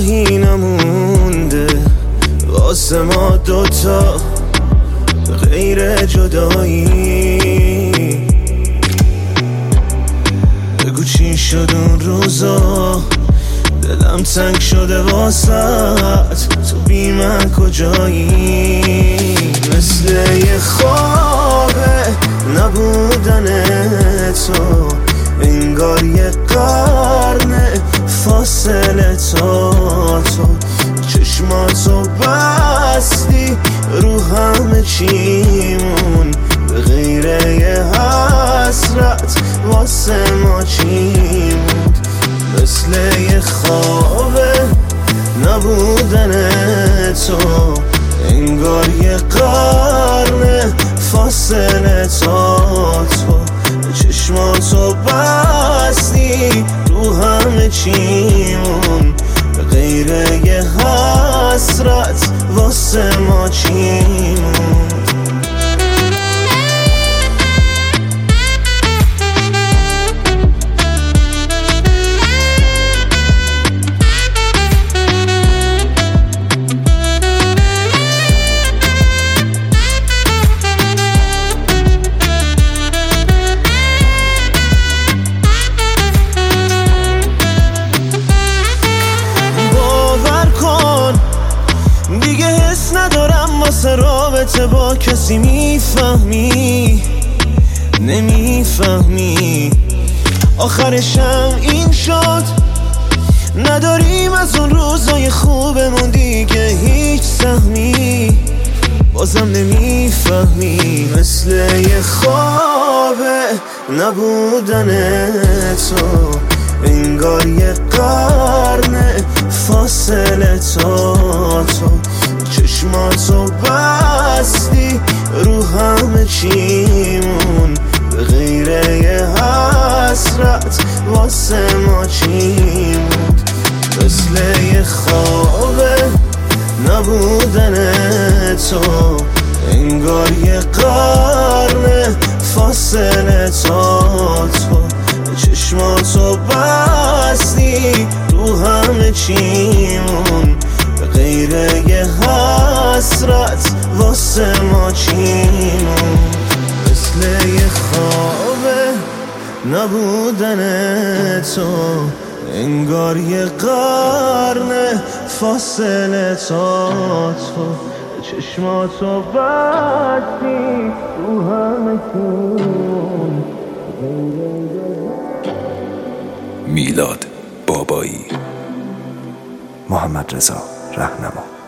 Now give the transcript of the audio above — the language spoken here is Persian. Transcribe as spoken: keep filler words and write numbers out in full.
راهی نمونده واسه ما دوتا غیر جدایی. بگو چی شد اون روزا، دلم تنگ شده واسط، تو بی من کجایی؟ مثل یه خوابه نبودن تو، انگار یه قرنه فاصله تا تو. چشماتو بستی رو همه چیمون، به غیر یه حسرت واسه ما چی موند؟ مثل یه خوابه نبودن تو، انگار یه قرنه فاصله تا تو. چشماتو بستی رو همه چیمون، به غیر یه حسرت واسه ما چی موند؟ دیگه حس ندارم واسه رابطه با کسی، میفهمی نمیفهمی؟ آخرشم این شد، نداریم از اون روزای خوبمون دیگه هیچ سهمی، بازم نمیفهمی. مثل یه خوابه نبودن تو، انگار یه قرنه فاصله تا تو. چشماتو بستی رو همه چیمون، به غیر یه حسرت واسه ما چی موند؟ مثل یه خوابه نبودن تو، انگار یه قرنه فاصله تا تو. چشماتو بستی رو همه چیمون، به غیر یه حسرت واسه ما چی موند؟ مثل یه خوابه نبودن تو، انگار یه قرنه فاصله تا تو. چشماتو بستی رو همه چیمون. میلاد بابایی، محمد رضا رهنما.